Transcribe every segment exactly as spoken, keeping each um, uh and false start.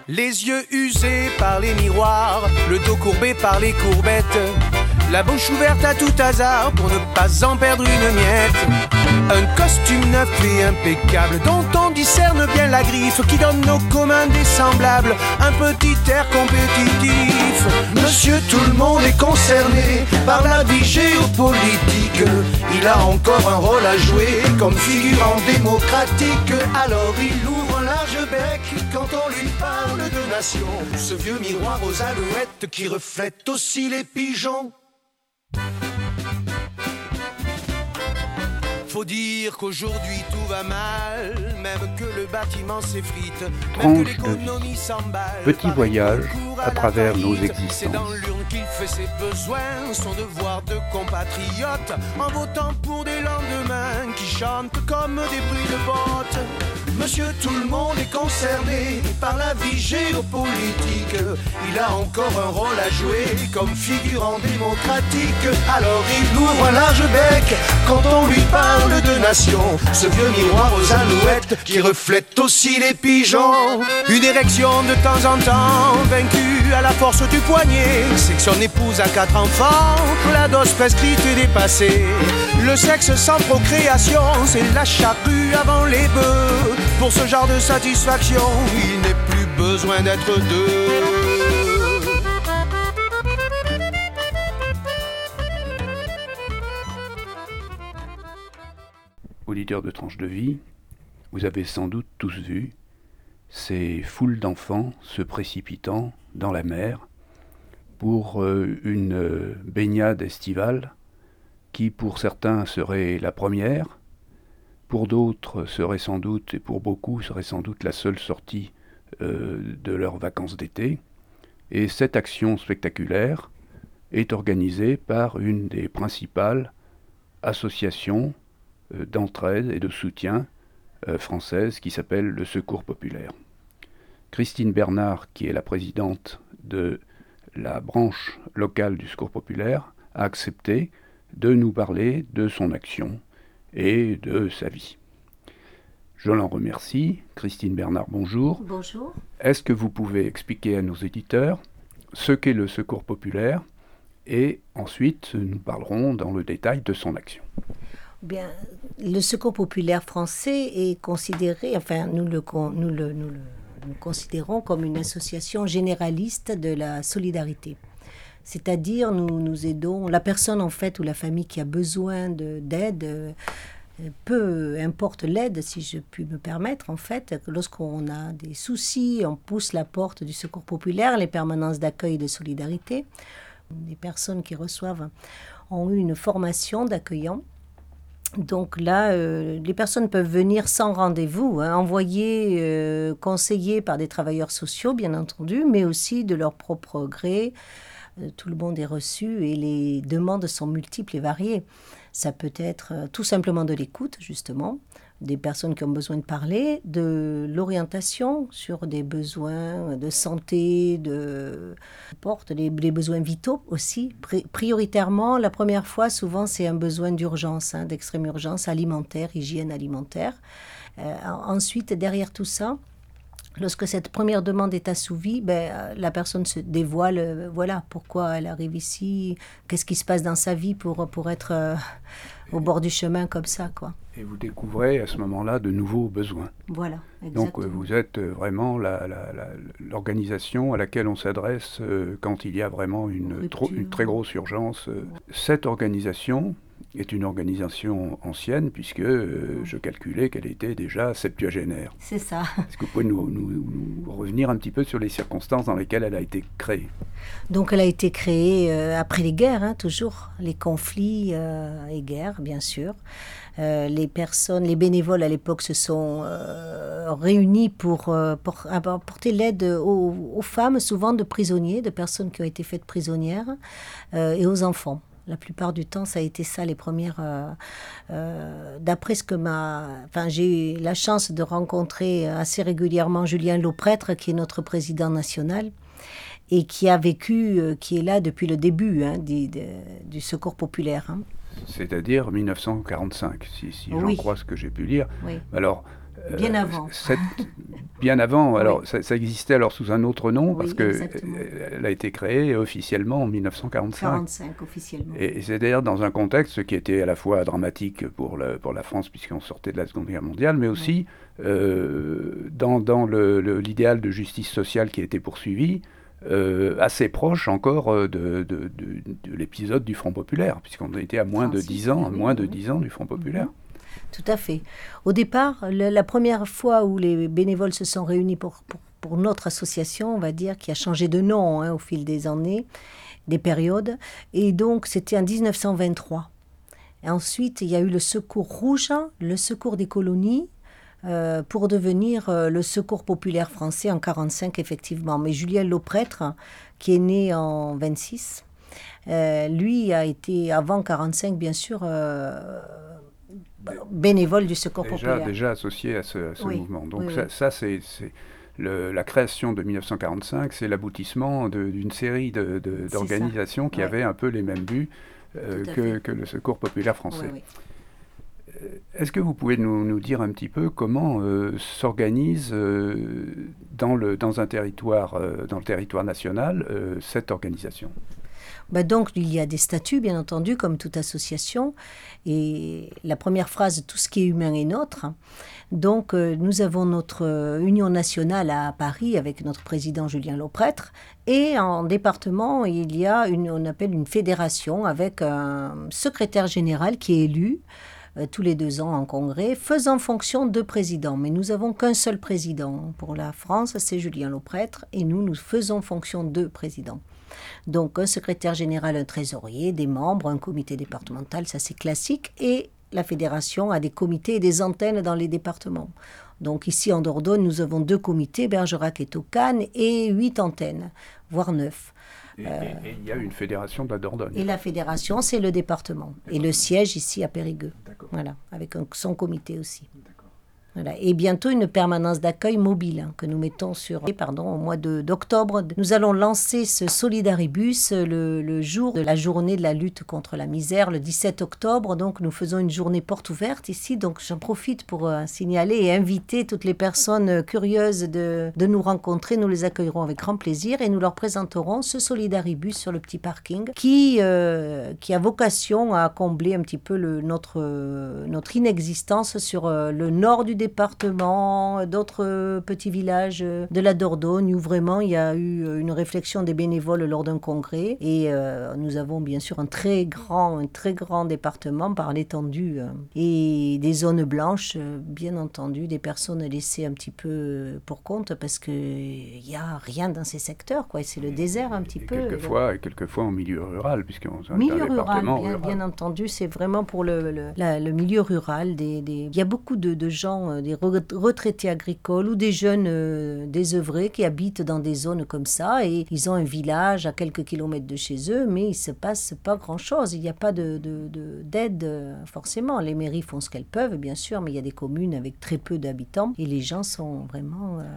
Les yeux usés par les miroirs, le dos courbé par les courbettes, la bouche ouverte à tout hasard pour ne pas en perdre une miette. Un costume neuf et impeccable dont on discerne bien la griffe, qui donne aux communs des semblables un petit air compétitif. Monsieur tout le monde est concerné par la vie géopolitique. Il a encore un rôle à jouer comme figurant démocratique. Alors il ouvre un large bec quand on lui parle de nation, ce vieux miroir aux alouettes qui reflète aussi les pigeons. Faut dire qu'aujourd'hui tout va mal, même que le bâtiment s'effrite, même que l'économie s'emballe. Petit voyage à travers nos existences. C'est dans l'urne qu'il fait ses besoins, son devoir de compatriote, en votant pour des lendemains qui chantent comme des bruits de bottes. Monsieur tout le monde est concerné par la vie géopolitique. Il a encore un rôle à jouer comme figurant démocratique. Alors il ouvre un large bec quand on lui parle de nation, ce vieux miroir aux alouettes qui reflète aussi les pigeons. Une érection de temps en temps, vaincue à la force du poignet. C'est que son épouse a quatre enfants, la dose prescrite est dépassée. Le sexe sans procréation, c'est la charrue avant les bœufs. Pour ce genre de satisfaction, il n'est plus besoin d'être deux. Auditeurs de Tranche de Vie, vous avez sans doute tous vu ces foules d'enfants se précipitant dans la mer pour euh, une euh, baignade estivale qui pour certains serait la première, pour d'autres serait sans doute, et pour beaucoup serait sans doute la seule sortie euh, de leurs vacances d'été. Et cette action spectaculaire est organisée par une des principales associations euh, d'entraide et de soutien euh, françaises qui s'appelle le Secours populaire. Christine Bernard, qui est la présidente de la branche locale du Secours populaire, a accepté de nous parler de son action et de sa vie. Je l'en remercie. Christine Bernard, bonjour. Bonjour. Est-ce que vous pouvez expliquer à nos éditeurs ce qu'est le Secours populaire et ensuite nous parlerons dans le détail de son action. Bien, le Secours populaire français est considéré, enfin nous le, nous le, nous le nous considérons comme une association généraliste de la solidarité. C'est-à-dire, nous, nous aidons la personne, en fait, ou la famille qui a besoin de, d'aide, euh, peu importe l'aide, si je puis me permettre, en fait, lorsqu'on a des soucis, on pousse la porte du Secours populaire, les permanences d'accueil et de solidarité. Les personnes qui reçoivent ont eu une formation d'accueillants. Donc là, euh, les personnes peuvent venir sans rendez-vous, hein, envoyées, euh, conseillées par des travailleurs sociaux, bien entendu, mais aussi de leur propre gré. Tout le monde est reçu et les demandes sont multiples et variées. Ça peut être euh, tout simplement de l'écoute, justement, des personnes qui ont besoin de parler, de l'orientation sur des besoins de santé, de porte les, les besoins vitaux aussi. Pri- prioritairement, la première fois, souvent, c'est un besoin d'urgence, hein, d'extrême urgence alimentaire, hygiène alimentaire. Euh, ensuite, derrière tout ça, lorsque cette première demande est assouvie, ben, la personne se dévoile, euh, voilà, pourquoi elle arrive ici, qu'est-ce qui se passe dans sa vie pour, pour être euh, au bord du chemin comme ça, quoi. Et vous découvrez à ce moment-là de nouveaux besoins. Voilà, exactement. Donc euh, vous êtes vraiment la, la, la, l'organisation à laquelle on s'adresse euh, quand il y a vraiment une, trop, une très grosse urgence. Euh. Cette organisation est une organisation ancienne, puisque euh, je calculais qu'elle était déjà septuagénaire. C'est ça. Est-ce que vous pouvez nous, nous, nous revenir un petit peu sur les circonstances dans lesquelles elle a été créée ? Donc elle a été créée euh, après les guerres, hein, toujours, les conflits euh, et guerres, bien sûr. Euh, les personnes, les bénévoles à l'époque se sont euh, réunis pour, euh, pour apporter l'aide aux, aux femmes, souvent de prisonniers, de personnes qui ont été faites prisonnières, euh, et aux enfants. La plupart du temps, ça a été ça, les premières... Euh, euh, d'après ce que ma... Enfin, j'ai eu la chance de rencontrer assez régulièrement Julien Lauprêtre, qui est notre président national, et qui a vécu, euh, qui est là depuis le début hein, du, de, du Secours populaire. Hein. C'est-à-dire mille neuf cent quarante-cinq, si, si oui. j'en crois ce que j'ai pu lire. Oui. Alors, bien euh, avant. Cette, bien avant. Alors, oui. ça, ça existait alors sous un autre nom, Oui, parce qu'elle a été créée officiellement en mille neuf cent quarante-cinq. quarante-cinq, officiellement. Et, et c'est d'ailleurs dans un contexte qui était à la fois dramatique pour, le, pour la France, puisqu'on sortait de la Seconde Guerre mondiale, mais aussi oui. euh, dans, dans le, le, l'idéal de justice sociale qui a été poursuivi, euh, assez proche encore de, de, de, de l'épisode du Front populaire, puisqu'on était à moins Francis, de dix ans, oui, moins oui. de dix ans du Front populaire. Tout à fait. Au départ, le, la première fois où les bénévoles se sont réunis pour, pour, pour notre association, on va dire, qui a changé de nom hein, au fil des années, des périodes, et donc c'était en dix-neuf cent vingt-trois. Et ensuite, il y a eu le Secours Rouge, le Secours des colonies, euh, pour devenir euh, le Secours populaire français en quarante-cinq, effectivement. Mais Julien Lauprêtre, qui est né en vingt-six, euh, lui a été, avant quarante-cinq, bien sûr... Euh, bénévole du Secours déjà, populaire. Déjà associé à ce, à ce oui, mouvement. Donc oui, ça, oui. ça c'est, c'est le, la création de dix-neuf cent quarante-cinq, c'est l'aboutissement de, d'une série de, de, d'organisations qui ouais. avaient un peu les mêmes buts euh, que, que le Secours populaire français. Oui, oui. Est-ce que vous pouvez nous, nous dire un petit peu comment euh, s'organise euh, dans, le, dans, un territoire, euh, dans le territoire national euh, cette organisation ? Ben donc, il y a des statuts, bien entendu, comme toute association. Et la première phrase, tout ce qui est humain est nôtre. Donc, euh, nous avons notre euh, union nationale à Paris avec notre président Julien Lauprêtre. Et en département, il y a une, on appelle une fédération avec un secrétaire général qui est élu euh, tous les deux ans en congrès, faisant fonction de président. Mais nous n'avons qu'un seul président. Pour la France, c'est Julien Lauprêtre. Et nous, nous faisons fonction de président. Donc, un secrétaire général, un trésorier, des membres, un comité départemental, ça c'est classique. Et la fédération a des comités et des antennes dans les départements. Donc, ici en Dordogne, nous avons deux comités, Bergerac et Toucagne, et huit antennes, voire neuf. Et, euh, et, et il y a une fédération de la Dordogne. Et la fédération, c'est le département. Et le siège ici à Périgueux. D'accord. Voilà, avec un, son comité aussi. D'accord. Voilà. Et bientôt une permanence d'accueil mobile hein, que nous mettons sur, pardon, au mois de, d'octobre. Nous allons lancer ce Solidaribus le, le jour de la journée de la lutte contre la misère, le dix-sept octobre. Donc nous faisons une journée porte ouverte ici. Donc j'en profite pour euh, signaler et inviter toutes les personnes curieuses de, de nous rencontrer. Nous les accueillerons avec grand plaisir et nous leur présenterons ce Solidaribus sur le petit parking qui, euh, qui a vocation à combler un petit peu le, notre, euh, notre inexistence sur euh, le nord du département, d'autres petits villages de la Dordogne où vraiment il y a eu une réflexion des bénévoles lors d'un congrès et euh, nous avons bien sûr un très grand, un très grand département par l'étendue euh, et des zones blanches, euh, bien entendu, des personnes laissées un petit peu pour compte parce qu'il n'y a rien dans ces secteurs, quoi. C'est le désert un petit et peu. Quelquefois, et quelquefois en milieu rural, puisqu'on est milieu un rural, département bien, rural. Bien entendu, c'est vraiment pour le, le, la, le milieu rural. Des, des... Il y a beaucoup de, de gens des retraités agricoles ou des jeunes euh, désœuvrés qui habitent dans des zones comme ça et ils ont un village à quelques kilomètres de chez eux, mais il ne se passe pas grand-chose. Il n'y a pas de, de, de, d'aide euh, forcément. Les mairies font ce qu'elles peuvent, bien sûr, mais il y a des communes avec très peu d'habitants et les gens sont vraiment... Euh,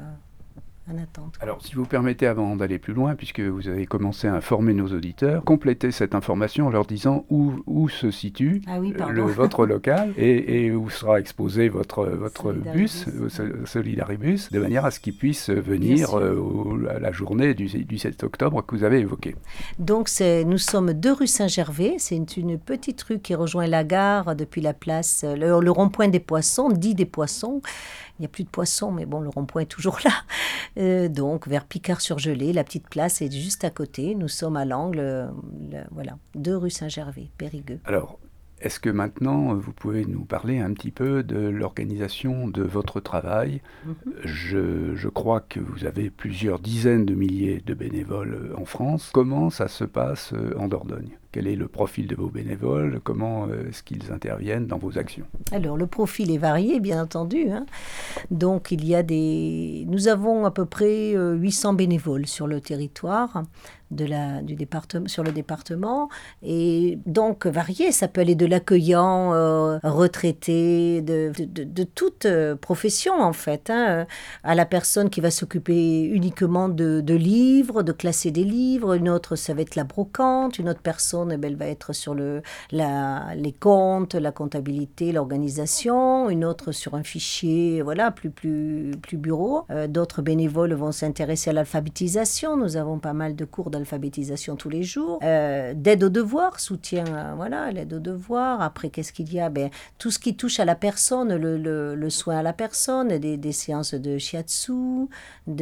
en attente. Alors, si vous permettez, avant d'aller plus loin, puisque vous avez commencé à informer nos auditeurs, complétez cette information en leur disant où, où se situe ah oui, le, votre local et, et où sera exposé votre, votre bus, Solidaribus. Solidaribus, de manière à ce qu'ils puissent venir euh, au, à la journée du, du sept octobre que vous avez évoquée. Donc, c'est, nous sommes deux rue Saint-Gervais. C'est une, une petite rue qui rejoint la gare depuis la place, le, le rond-point des Poissons, dit des Poissons. Il n'y a plus de poissons, mais bon, le rond-point est toujours là. Euh, donc, vers Picard-sur-Gelée, la petite place est juste à côté. Nous sommes à l'angle, euh, le, voilà, de rue Saint-Gervais, Périgueux. Alors, est-ce que maintenant, vous pouvez nous parler un petit peu de l'organisation de votre travail ? Mm-hmm. je, je crois que vous avez plusieurs dizaines de milliers de bénévoles en France. Comment ça se passe en Dordogne ? Quel est le profil de vos bénévoles ? Comment est-ce qu'ils interviennent dans vos actions ? Alors, le profil est varié, bien entendu. Hein. Donc, il y a des... Nous avons à peu près euh, huit cents bénévoles sur le territoire, de la, du département, sur le département. Et donc, varié, ça peut aller de l'accueillant, euh, retraité, de, de, de, de toute euh, profession, en fait, hein, à la personne qui va s'occuper uniquement de, de livres, de classer des livres. Une autre, ça va être la brocante. Une autre personne personne, eh bien, elle va être sur le, la, les comptes, la comptabilité, l'organisation, une autre sur un fichier, voilà, plus, plus, plus bureau. Euh, d'autres bénévoles vont s'intéresser à l'alphabétisation. Nous avons pas mal de cours d'alphabétisation tous les jours. Euh, d'aide aux devoirs, soutien, euh, voilà, l'aide aux devoirs. Après, qu'est-ce qu'il y a? Ben, tout ce qui touche à la personne, le, le, le soin à la personne, des, des séances de shiatsu, de,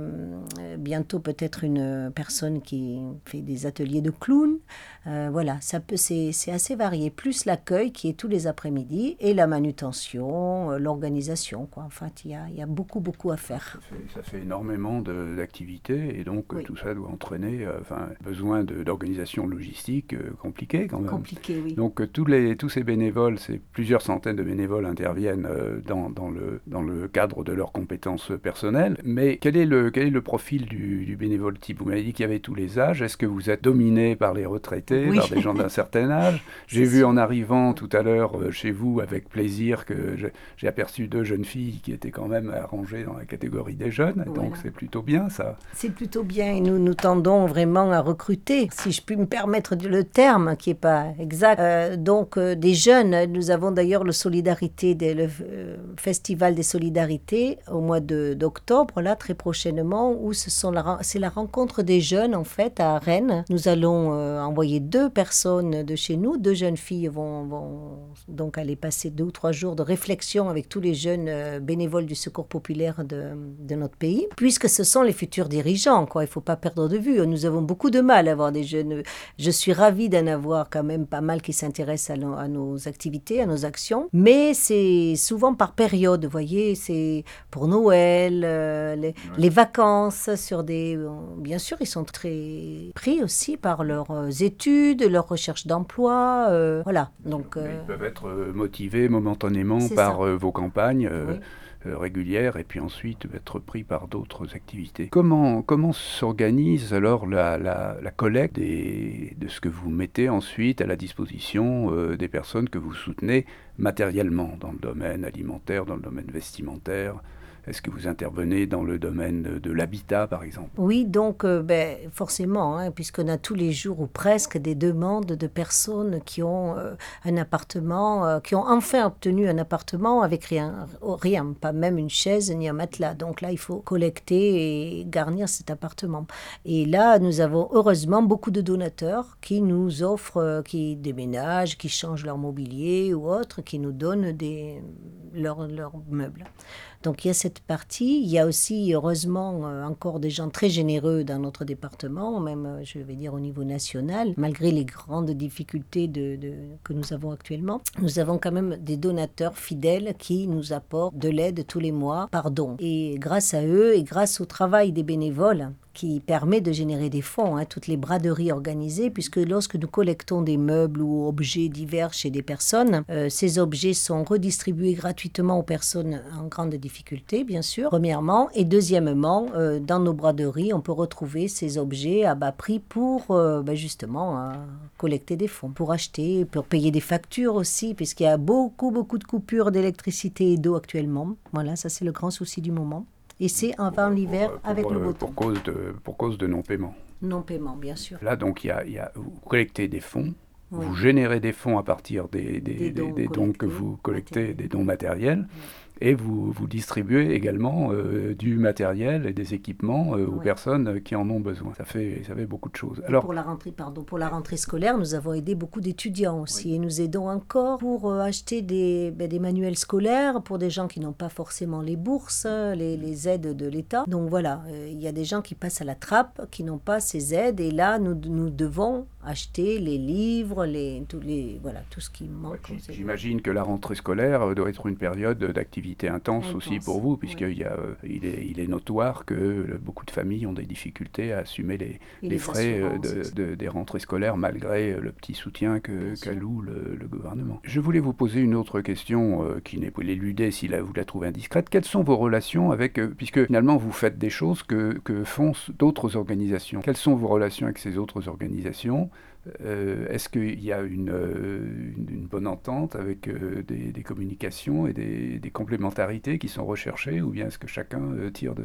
euh, bientôt peut-être une personne qui fait des ateliers de clown. Euh, voilà, ça peut, c'est, c'est assez varié. Plus l'accueil qui est tous les après-midi et la manutention, euh, l'organisation, quoi. En fait, il y a, il y a beaucoup, beaucoup à faire. Ça fait, ça fait énormément de, d'activités et donc oui. Tout ça doit entraîner euh, enfin, besoin de, d'organisation logistique euh, compliquée quand même. Compliqué, oui. Donc euh, tous, les, tous ces bénévoles, c'est plusieurs centaines de bénévoles interviennent euh, dans, dans, le, dans le cadre de leurs compétences personnelles. Mais quel est le, quel est le profil du, du bénévole type? Vous m'avez dit qu'il y avait tous les âges. Est-ce que vous êtes dominé par les retraités, oui. par des gens d'un certain âge? J'ai vu sûr. En arrivant tout à l'heure euh, chez vous avec plaisir que je, j'ai aperçu deux jeunes filles qui étaient quand même rangées dans la catégorie des jeunes. Voilà. Donc c'est plutôt bien ça. C'est plutôt bien et nous nous tendons vraiment à recruter, si je puis me permettre le terme qui n'est pas exact. Euh, donc euh, des jeunes, nous avons d'ailleurs le Solidarité, des, le euh, Festival des Solidarités au mois de, d'octobre, là très prochainement, où ce sont la, c'est la rencontre des jeunes en fait à Rennes. Nous allons euh, envoyer deux personnes de chez nous, deux jeunes filles vont, vont donc aller passer deux ou trois jours de réflexion avec tous les jeunes euh, bénévoles du Secours populaire de, de notre pays, puisque ce sont les futurs dirigeants, quoi. Il ne faut pas perdre de vue. Nous avons beaucoup de mal à avoir des jeunes. Je suis ravie d'en avoir quand même pas mal qui s'intéressent à, no, à nos activités, à nos actions, mais c'est souvent par période, vous voyez, c'est pour Noël, euh, les, ouais. les vacances, sur des... Bien sûr, ils sont très pris aussi par leurs études, leur recherche d'emploi, euh, voilà. Donc, euh, ils peuvent être motivés momentanément par euh, vos campagnes euh, oui. euh, régulières et puis ensuite être pris par d'autres activités. Comment, comment s'organise alors la, la, la collecte des, de ce que vous mettez ensuite à la disposition euh, des personnes que vous soutenez matériellement dans le domaine alimentaire, dans le domaine vestimentaire? Est-ce que vous intervenez dans le domaine de, de l'habitat, par exemple? Oui, donc euh, ben, forcément, hein, puisqu'on a tous les jours ou presque des demandes de personnes qui ont euh, un appartement, euh, qui ont enfin obtenu un appartement avec rien, rien, pas même une chaise ni un matelas. Donc là, il faut collecter et garnir cet appartement. Et là, nous avons heureusement beaucoup de donateurs qui nous offrent, euh, qui déménagent, qui changent leur mobilier ou autre, qui nous donnent des, leurs, leurs meubles. Donc il y a cette partie, il y a aussi heureusement euh, encore des gens très généreux dans notre département, même euh, je vais dire au niveau national, malgré les grandes difficultés de, de, que nous avons actuellement. Nous avons quand même des donateurs fidèles qui nous apportent de l'aide tous les mois par don. Et grâce à eux et grâce au travail des bénévoles, qui permet de générer des fonds, hein, toutes les braderies organisées, puisque lorsque nous collectons des meubles ou objets divers chez des personnes, euh, ces objets sont redistribués gratuitement aux personnes en grande difficulté, bien sûr, premièrement, et deuxièmement, euh, dans nos braderies, on peut retrouver ces objets à bas prix pour euh, ben justement euh, collecter des fonds, pour acheter, pour payer des factures aussi, puisqu'il y a beaucoup, beaucoup de coupures d'électricité et d'eau actuellement. Voilà, ça c'est le grand souci du moment. Et c'est avant l'hiver pour, avec pour, le beau temps. Pour cause de, pour cause de non-paiement. Non-paiement, bien sûr. Là, donc, y a, y a, vous collectez des fonds, oui. Vous générez des fonds à partir des, des, des, dons, des dons que vous collectez, matériel. Des dons matériels, oui. Et vous, vous distribuez également euh, du matériel et des équipements euh, aux oui. personnes qui en ont besoin. Ça fait, ça fait beaucoup de choses. Alors, pour la rentrée, pardon, pour la rentrée scolaire, nous avons aidé beaucoup d'étudiants aussi, oui. Et nous aidons encore pour euh, acheter des, ben, des manuels scolaires pour des gens qui n'ont pas forcément les bourses, les, les aides de l'État. Donc voilà, euh, il y a des gens qui passent à la trappe, qui n'ont pas ces aides, et là, nous, nous devons acheter les livres, les, tous les, voilà, tout ce qui manque. Ouais, j'imagine que la rentrée scolaire doit être une période d'activité intense, intense aussi pour vous, puisqu'il oui. euh, est, il est notoire que euh, beaucoup de familles ont des difficultés à assumer les, les, les frais euh, de, de, des rentrées scolaires, malgré euh, le petit soutien que, qu'alloue le, le gouvernement. Je voulais vous poser une autre question euh, qui n'est pas l'éluder si la, vous la trouvez indiscrète. Quelles sont vos relations avec, euh, puisque finalement vous faites des choses que, que font d'autres organisations. Quelles sont vos relations avec ces autres organisations ? Euh, est-ce qu'il y a une, euh, une, une bonne entente avec euh, des, des communications et des, des complémentarités qui sont recherchées, ou bien est-ce que chacun euh, tire de son côté ?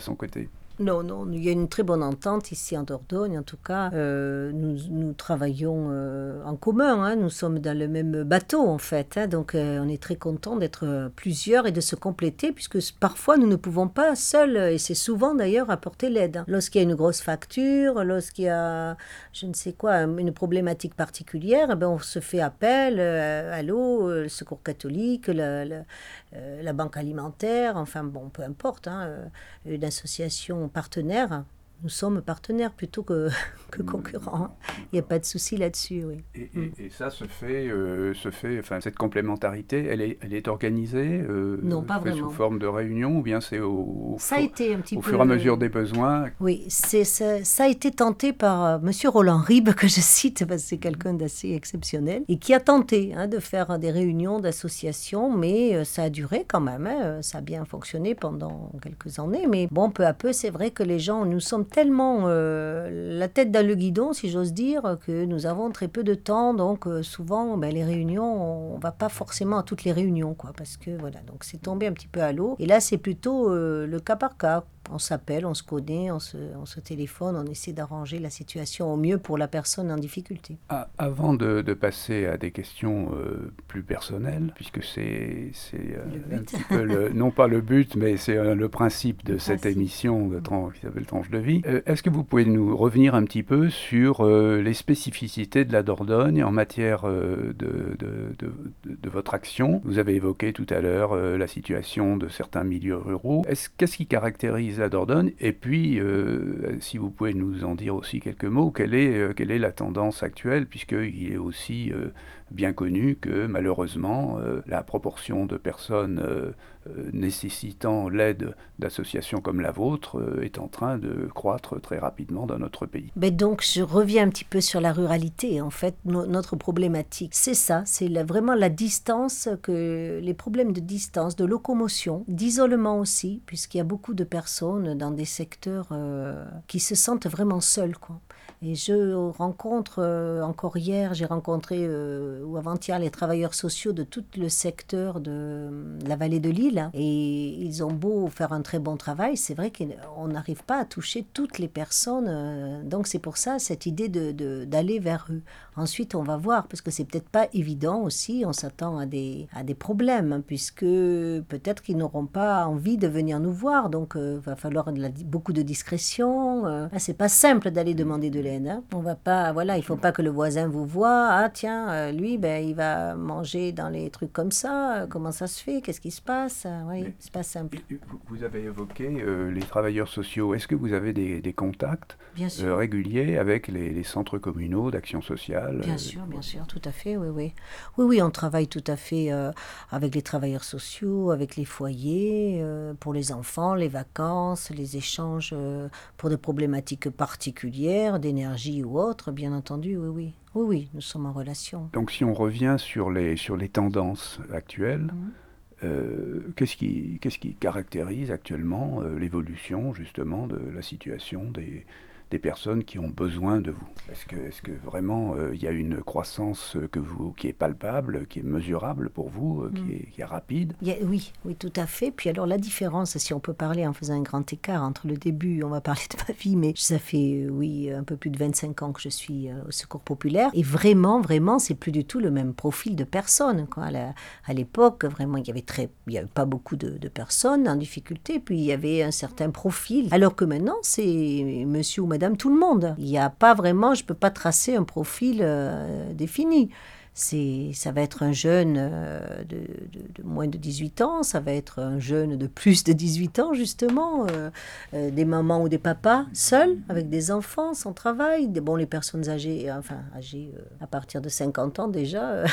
Non, non, il y a une très bonne entente ici en Dordogne, en tout cas. Euh, nous, nous travaillons euh, en commun, hein, nous sommes dans le même bateau en fait, hein, donc euh, on est très contents d'être plusieurs et de se compléter, puisque parfois nous ne pouvons pas seuls, et c'est souvent d'ailleurs apporter l'aide. Hein. Lorsqu'il y a une grosse facture, lorsqu'il y a, je ne sais quoi, une problématique particulière, eh ben, on se fait appel, euh, allô, le Secours catholique, la, la, euh, la banque alimentaire, enfin bon, peu importe, hein, une association partenaires, nous sommes partenaires plutôt que, que concurrents. Il n'y a pas de souci là-dessus, oui. Et, et, et ça se fait, euh, se fait, enfin cette complémentarité, elle est, elle est organisée euh, Non, pas fait vraiment. Sous forme de réunion ou bien c'est au, au, ça a été un petit au peu, fur et à mesure des besoins? Oui, c'est, ça, ça a été tenté par euh, Monsieur Roland Ribes, que je cite parce que c'est quelqu'un d'assez exceptionnel, et qui a tenté hein, de faire des réunions d'associations, mais euh, ça a duré quand même, hein, ça a bien fonctionné pendant quelques années, mais bon, peu à peu, c'est vrai que les gens, nous sommes tellement euh, la tête dans le guidon, si j'ose dire, que nous avons très peu de temps, donc euh, souvent, ben, les réunions, on ne va pas forcément à toutes les réunions, quoi, parce que voilà, donc c'est tombé un petit peu à l'eau, et là, c'est plutôt euh, le cas par cas. On s'appelle, on se connaît, on se, on se téléphone, on essaie d'arranger la situation au mieux pour la personne en difficulté. Ah, avant de, de passer à des questions euh, plus personnelles, puisque c'est, c'est euh, un petit peu, le, non pas le but, mais c'est euh, le principe de le cette principe. émission de tran- qui s'appelle Tranche de vie, euh, est-ce que vous pouvez nous revenir un petit peu sur euh, les spécificités de la Dordogne en matière euh, de, de, de, de, de votre action? Vous avez évoqué tout à l'heure euh, la situation de certains milieux ruraux. Est-ce, qu'est-ce qui caractérise la Dordogne? Et puis, euh, si vous pouvez nous en dire aussi quelques mots, quelle est, euh, quelle est la tendance actuelle, puisqu'il est aussi euh, bien connu que malheureusement, euh, la proportion de personnes euh, euh, nécessitant l'aide d'associations comme la vôtre euh, est en train de croître très rapidement dans notre pays. Mais donc, je reviens un petit peu sur la ruralité. En fait, no- notre problématique, c'est ça, c'est la, vraiment la distance, que, les problèmes de distance, de locomotion, d'isolement aussi, puisqu'il y a beaucoup de personnes dans des secteurs euh, qui se sentent vraiment seules, quoi. Et je rencontre, euh, encore hier, j'ai rencontré, euh, ou avant-hier, les travailleurs sociaux de tout le secteur de, de la vallée de Lille. Hein, et ils ont beau faire un très bon travail, c'est vrai qu'on n'arrive pas à toucher toutes les personnes. Euh, donc c'est pour ça, cette idée de, de, d'aller vers eux. Ensuite, on va voir, parce que c'est peut-être pas évident aussi, on s'attend à des, à des problèmes, hein, puisque peut-être qu'ils n'auront pas envie de venir nous voir. Donc il euh, va falloir de la, beaucoup de discrétion. Euh, ah, c'est pas simple d'aller demander de l'aide. Hein. On va pas, voilà, il faut pas que le voisin vous voie. Ah tiens, euh, lui, ben, il va manger dans les trucs comme ça. Euh, comment ça se fait? Qu'est-ce qui se passe? euh, Oui, c'est pas simple. Vous avez évoqué euh, les travailleurs sociaux. Est-ce que vous avez des, des contacts euh, réguliers avec les, les centres communaux d'action sociale? Bien euh, sûr, bien sûr, tout à fait, oui, oui. Oui, oui, on travaille tout à fait euh, avec les travailleurs sociaux, avec les foyers, euh, pour les enfants, les vacances, les échanges euh, pour des problématiques particulières, d'énergie ou autres, bien entendu, oui, oui. Oui, oui, nous sommes en relation. Donc si on revient sur les, sur les tendances actuelles, mmh. Euh, qu'est-ce qui, qu'est-ce qui caractérise actuellement euh, l'évolution justement de la situation des, des personnes qui ont besoin de vous? Est-ce que, est-ce que vraiment il euh, y a une croissance que vous, qui est palpable, qui est mesurable pour vous, euh, mmh. qui, est, qui est rapide? Il y a, oui, oui, tout à fait. Puis alors la différence, si on peut parler en faisant un grand écart entre le début, on va parler de ma vie, mais ça fait, oui, un peu plus de vingt-cinq ans que je suis euh, au Secours populaire. Et vraiment, vraiment, c'est plus du tout le même profil de personnes, quoi. À, la, à l'époque, vraiment, il y avait très, il y avait pas beaucoup de, de personnes en difficulté, puis il y avait un certain profil. Alors que maintenant, c'est monsieur ou madame tout le monde. Il n'y a pas vraiment, je ne peux pas tracer un profil euh, défini. C'est, ça va être un jeune euh, de, de, de moins de dix-huit ans, ça va être un jeune de plus de dix-huit ans, justement, euh, euh, des mamans ou des papas seuls, avec des enfants, sans travail, des, bon, les personnes âgées, enfin, âgées euh, à partir de cinquante ans déjà, euh,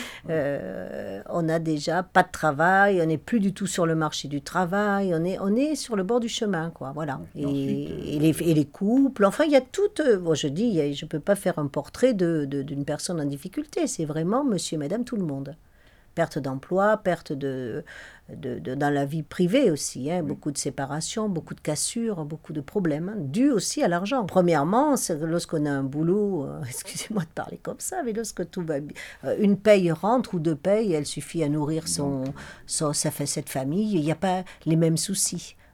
euh, on n'a déjà pas de travail, on n'est plus du tout sur le marché du travail, on est, on est sur le bord du chemin, quoi, voilà. Et, et, les, et les couples, enfin, il y a tout, euh, bon, je dis, il y a, je ne peux pas faire un portrait de, de, d'une personne en difficulté, c'est vraiment monsieur et madame tout le monde. Perte d'emploi, perte de, de, de, dans la vie privée aussi, hein, oui. Beaucoup de séparations, beaucoup de cassures, beaucoup de problèmes, hein, dus aussi à l'argent. Premièrement, c'est lorsqu'on a un boulot, euh, excusez-moi de parler comme ça, mais lorsque tout va bien, euh, une paye rentre ou deux payes, elle suffit à nourrir son, son, sa, cette famille, il n'y a pas les mêmes soucis.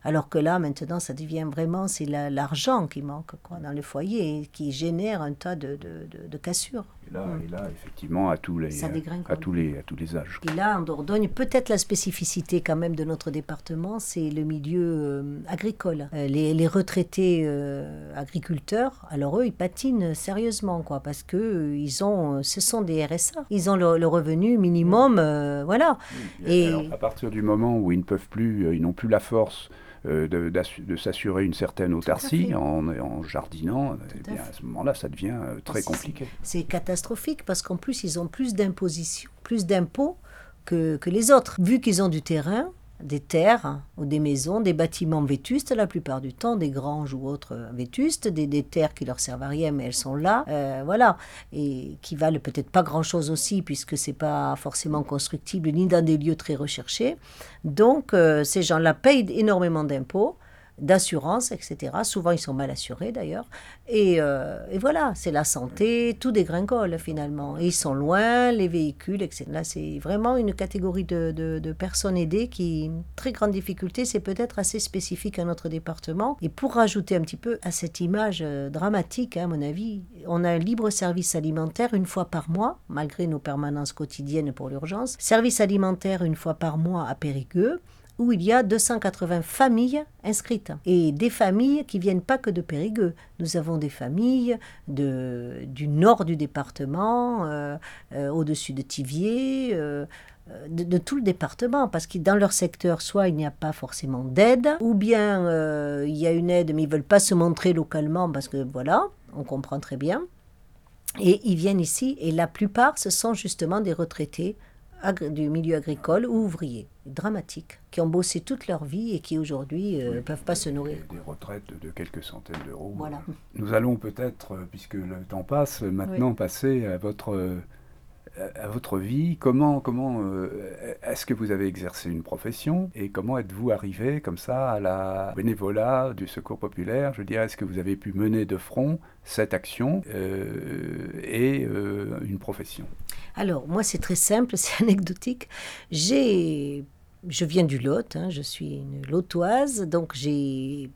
Alors que là, maintenant, ça devient vraiment, c'est la, l'argent qui manque quoi, dans le foyer et qui génère un tas de, de, de, de cassures. Et là, mmh. et là, effectivement, à tous les, à tous les, à tous les âges. Et là, en Dordogne, peut-être la spécificité quand même de notre département, c'est le milieu euh, agricole. Euh, les, les retraités euh, agriculteurs, alors eux, ils patinent sérieusement, quoi, parce que euh, ils ont, ce sont des R S A. Ils ont le, le revenu minimum, euh, voilà. Mmh. Et alors, à partir du moment où ils ne peuvent plus, euh, ils n'ont plus la force De, de s'assurer une certaine autarcie en, en jardinant, eh bien, à ce moment-là, ça devient très c'est, compliqué. C'est catastrophique parce qu'en plus, ils ont plus d'impositions, plus d'impôts que, que les autres. Vu qu'ils ont du terrain, des terres ou des maisons, des bâtiments vétustes la plupart du temps, des granges ou autres vétustes, des, des terres qui leur servent à rien mais elles sont là, euh, voilà, et qui valent peut-être pas grand-chose aussi puisque c'est pas forcément constructible ni dans des lieux très recherchés. Donc euh, ces gens-là payent énormément d'impôts, d'assurance, et cetera. Souvent, ils sont mal assurés, d'ailleurs. Et, euh, et voilà, c'est la santé, tout dégringole, finalement. Et ils sont loin, les véhicules, et cetera. Là, c'est vraiment une catégorie de, de, de personnes aidées qui, très grande difficulté, c'est peut-être assez spécifique à notre département. Et pour rajouter un petit peu à cette image euh, dramatique, hein, à mon avis, on a un libre service alimentaire une fois par mois, malgré nos permanences quotidiennes pour l'urgence. Service alimentaire une fois par mois à Périgueux, où il y a deux cent quatre-vingts familles inscrites. Et des familles qui ne viennent pas que de Périgueux. Nous avons des familles de, du nord du département, euh, euh, au-dessus de Thiviers, euh, de, de tout le département, parce que dans leur secteur, soit il n'y a pas forcément d'aide, ou bien euh, il y a une aide, mais ils ne veulent pas se montrer localement, parce que voilà, on comprend très bien. Et ils viennent ici, et la plupart, ce sont justement des retraités du milieu agricole ou ouvriers, dramatiques, qui ont bossé toute leur vie et qui aujourd'hui ne euh, oui, peuvent pas se nourrir. Des, des retraites de quelques centaines d'euros. Voilà. Nous allons peut-être, puisque le temps passe, maintenant oui. passer à votre, à votre vie. Comment, comment euh, est-ce que vous avez exercé une profession et comment êtes-vous arrivé comme ça à la bénévolat du Secours populaire? Je dirais, est-ce que vous avez pu mener de front cette action euh, et euh, une profession? Alors, moi, c'est très simple, c'est anecdotique. J'ai, je viens du Lot, hein, je suis une Lotoise, donc j'ai,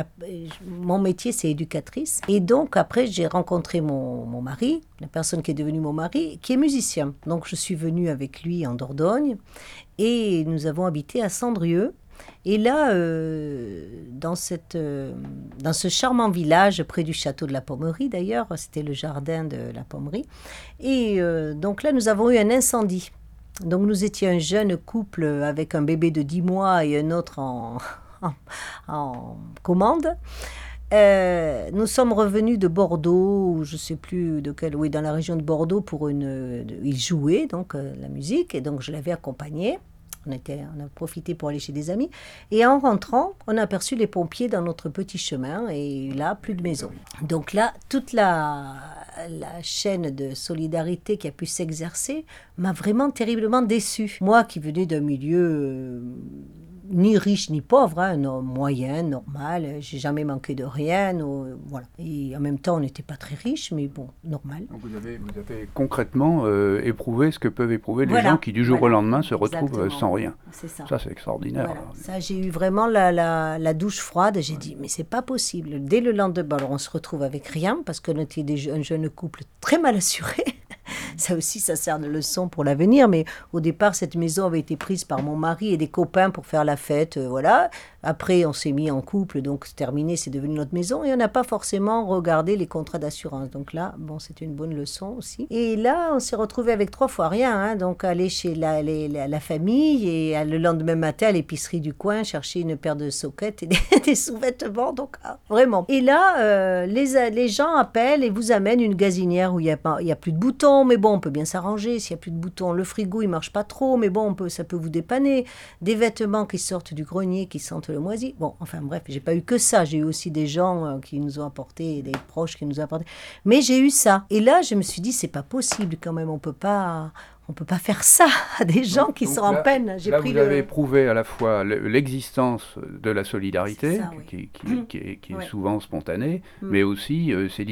mon métier, c'est éducatrice. Et donc, après, j'ai rencontré mon, mon mari, la personne qui est devenue mon mari, qui est musicien. Donc, je suis venue avec lui en Dordogne et nous avons habité à Cendrieux. Et là, euh, dans, cette, euh, dans ce charmant village, près du château de la Pommerie d'ailleurs, c'était le jardin de la Pommerie, et euh, donc là, nous avons eu un incendie. Donc nous étions un jeune couple avec un bébé de dix mois et un autre en, en, en commande. Euh, nous sommes revenus de Bordeaux, ou je ne sais plus de quel, oui, dans la région de Bordeaux, pour une... De, ils jouaient donc euh, la musique, et donc je l'avais accompagné. On, était, on a profité pour aller chez des amis. Et en rentrant, on a aperçu les pompiers dans notre petit chemin. Et là, plus de maison. Donc là, toute la, la chaîne de solidarité qui a pu s'exercer m'a vraiment terriblement déçue. Moi qui venais d'un milieu... Euh, ni riche ni pauvre, hein, non, moyen, normal, j'ai jamais manqué de rien, non, voilà. Et en même temps, on n'était pas très riches, mais bon, normal. Donc vous avez, vous avez concrètement euh, éprouvé ce que peuvent éprouver les voilà. gens qui du jour voilà. au lendemain se Exactement. retrouvent sans rien. C'est ça. Ça, c'est extraordinaire. Voilà. Ça, j'ai eu vraiment la, la, la douche froide. J'ai ouais. dit, mais c'est pas possible. Dès le lendemain, alors on se retrouve avec rien, parce qu'on était des, un jeune couple très mal assuré. Ça aussi, ça sert de leçon pour l'avenir. Mais au départ, cette maison avait été prise par mon mari et des copains pour faire la fête. Euh, voilà. Après, on s'est mis en couple, donc c'est terminé, c'est devenu notre maison. Et on n'a pas forcément regardé les contrats d'assurance. Donc là, bon, c'était une bonne leçon aussi. Et là, on s'est retrouvé avec trois fois rien. Hein, donc aller chez la, les, la, la famille et le lendemain matin à l'épicerie du coin chercher une paire de soquettes et des, des sous-vêtements. Donc ah, vraiment. Et là, euh, les, les gens appellent et vous amènent une gazinière où il n'y a, a plus de boutons. Mais bon, on peut bien s'arranger. S'il n'y a plus de boutons, le frigo, il ne marche pas trop. Mais bon, on peut, ça peut vous dépanner. Des vêtements qui sortent du grenier, qui sentent le moisi. Bon, enfin bref, j'ai pas eu que ça. J'ai eu aussi des gens euh, qui nous ont apporté, des proches qui nous ont apporté. Mais j'ai eu ça. Et là, je me suis dit, c'est pas possible quand même. On peut pas... On ne peut pas faire ça à des gens donc, qui donc sont là, en peine. J'ai là, pris vous le... avez éprouvé à la fois l'existence de la solidarité, ça, oui. qui, qui, mmh. qui, est, qui est ouais. souvent spontanée, mmh. mais aussi euh, ses limites.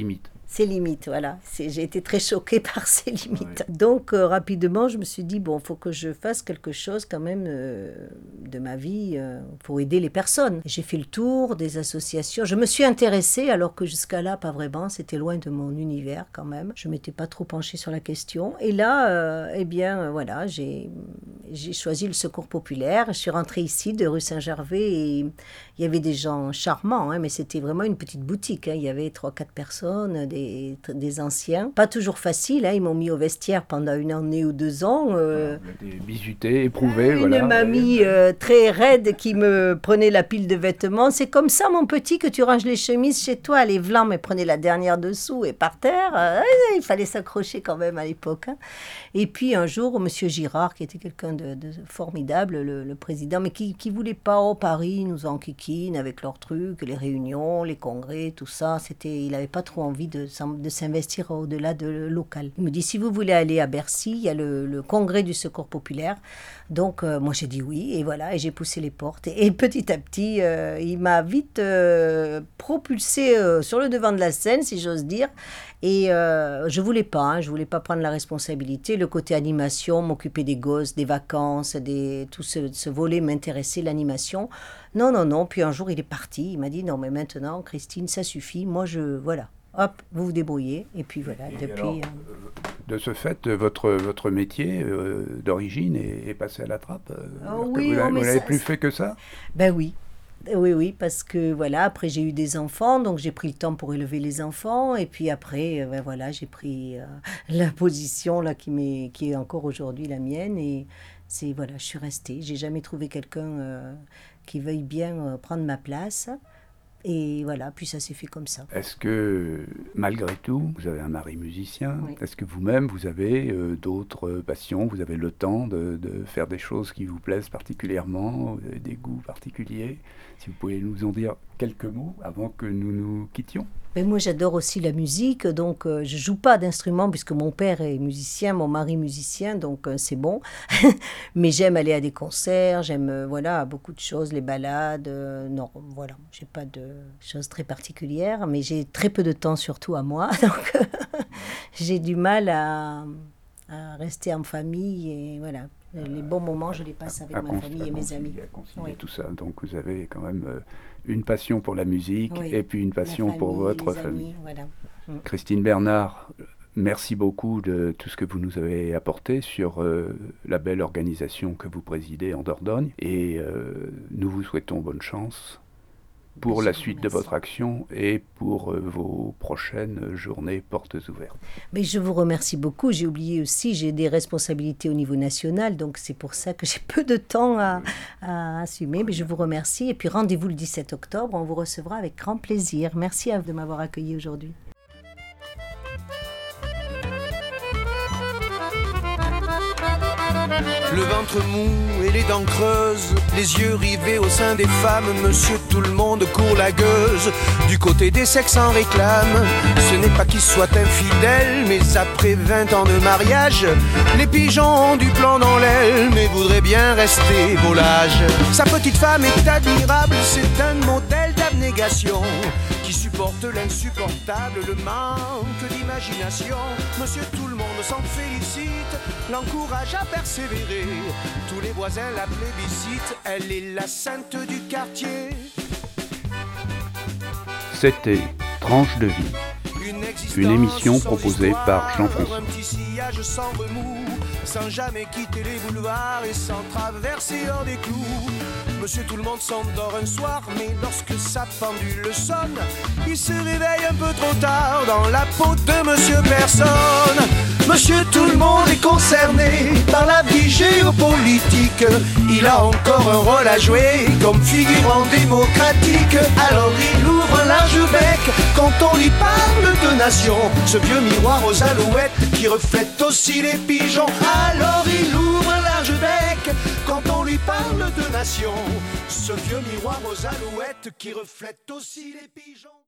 Ses limites, voilà. C'est, j'ai été très choquée par ses limites. Oui. Donc, euh, rapidement, je me suis dit, bon, il faut que je fasse quelque chose quand même euh, de ma vie euh, pour aider les personnes. J'ai fait le tour des associations. Je me suis intéressée, alors que jusqu'à là, pas vraiment. C'était loin de mon univers quand même. Je ne m'étais pas trop penchée sur la question. Et là, euh, eh bien, euh, voilà, j'ai, j'ai choisi le Secours populaire. Je suis rentrée ici, de rue Saint-Gervais, et il y avait des gens charmants, hein, mais c'était vraiment une petite boutique. Hein. Il y avait trois, quatre personnes, des Des, des anciens. Pas toujours facile, hein. Ils m'ont mis au vestiaire pendant une année ou deux ans. Euh, des bisutés, éprouvés. Une voilà. mamie euh, très raide qui me prenait la pile de vêtements. C'est comme ça, mon petit, que tu ranges les chemises chez toi. Les blancs, mais prenez la dernière dessous et par terre. Euh, il fallait s'accrocher quand même à l'époque. Hein. Et puis un jour, monsieur Girard, qui était quelqu'un de, de formidable, le, le président, mais qui ne voulait pas, oh, Paris nous enquiquine avec leurs trucs, les réunions, les congrès, tout ça. C'était, il n'avait pas trop envie de de s'investir au-delà de local. Il me dit, si vous voulez aller à Bercy, il y a le, le congrès du Secours populaire. Donc, euh, moi, j'ai dit oui, et voilà, et j'ai poussé les portes. Et, et petit à petit, euh, il m'a vite euh, propulsé euh, sur le devant de la scène, si j'ose dire. Et euh, je voulais pas, hein, je voulais pas prendre la responsabilité. Le côté animation, m'occuper des gosses, des vacances, des, tout ce, ce volet m'intéressait, l'animation. Non, non, non. Puis un jour, il est parti. Il m'a dit, non, mais maintenant, Christine, ça suffit. Moi, je, voilà. Hop, vous vous débrouillez, et puis voilà, et depuis... Alors, euh, de ce fait, votre, votre métier euh, d'origine est, est passé à la trappe euh, oh, oui, Vous n'avez ça, plus fait que ça? Ben oui, oui, oui, parce que voilà, après j'ai eu des enfants, donc j'ai pris le temps pour élever les enfants, et puis après, ben voilà, j'ai pris euh, la position là, qui, m'est, qui est encore aujourd'hui la mienne, et c'est, voilà, je suis restée. J'ai jamais trouvé quelqu'un euh, qui veuille bien euh, prendre ma place. Et voilà, puis ça s'est fait comme ça. Est-ce que, malgré tout, vous avez un mari musicien? Oui. Est-ce que vous-même, vous avez euh, d'autres passions? Vous avez le temps de, de faire des choses qui vous plaisent particulièrement? Vous avez des goûts particuliers? Si vous pouvez nous en dire quelques mots avant que nous nous quittions. Mais moi, j'adore aussi la musique, donc euh, je joue pas d'instrument puisque mon père est musicien, mon mari musicien, donc euh, c'est bon. Mais j'aime aller à des concerts, j'aime euh, voilà beaucoup de choses, les balades. Euh, non, voilà, j'ai pas de choses très particulières, mais j'ai très peu de temps surtout à moi, donc j'ai du mal à, à rester en famille et voilà. Les bons moments, je les passe avec à ma famille et mes amis. À concilier oui. Tout ça. Donc vous avez quand même euh, une passion pour la musique oui. et puis une passion famille, pour votre famille. Amis, voilà. mm. Christine Bernard, merci beaucoup de tout ce que vous nous avez apporté sur euh, la belle organisation que vous présidez en Dordogne. Et euh, nous vous souhaitons bonne chance pour la suite de votre action et pour euh, vos prochaines journées portes ouvertes. Mais je vous remercie beaucoup. J'ai oublié aussi, j'ai des responsabilités au niveau national, donc c'est pour ça que j'ai peu de temps à, à assumer. Mais je vous remercie. Et puis rendez-vous le dix-sept octobre, on vous recevra avec grand plaisir. Merci à vous de m'avoir accueilli aujourd'hui. Le ventre mou et les dents creuses, les yeux rivés au sein des femmes, monsieur tout le monde court la gueuse, du côté des sexes en réclame. Ce n'est pas qu'ils soient infidèles, mais après vingt ans de mariage, les pigeons ont du plomb dans l'aile, mais voudraient bien rester volage. Sa petite femme est admirable, c'est un modèle d'abnégation, qui supporte l'insupportable, le manque d'imagination. Monsieur tout le monde s'en félicite, l'encourage à persévérer. Tous les voisins la plébiscitent, elle est la sainte du quartier. C'était Tranche de vie, une émission proposée par Jean-François. Un petit sillage sans remous, sans jamais quitter les boulevards et sans traverser hors des clous. Monsieur tout le monde s'endort un soir, mais lorsque sa pendule sonne, il se réveille un peu trop tard dans la peau de Monsieur Personne. Monsieur tout le monde est concerné par la vie géopolitique. Il a encore un rôle à jouer comme figurant démocratique. Alors il ouvre un large bec quand on lui parle de nation, ce vieux miroir aux alouettes qui reflète aussi les pigeons. Alors il ouvre un large bec quand on lui parle de nation, ce vieux miroir aux alouettes qui reflète aussi les pigeons.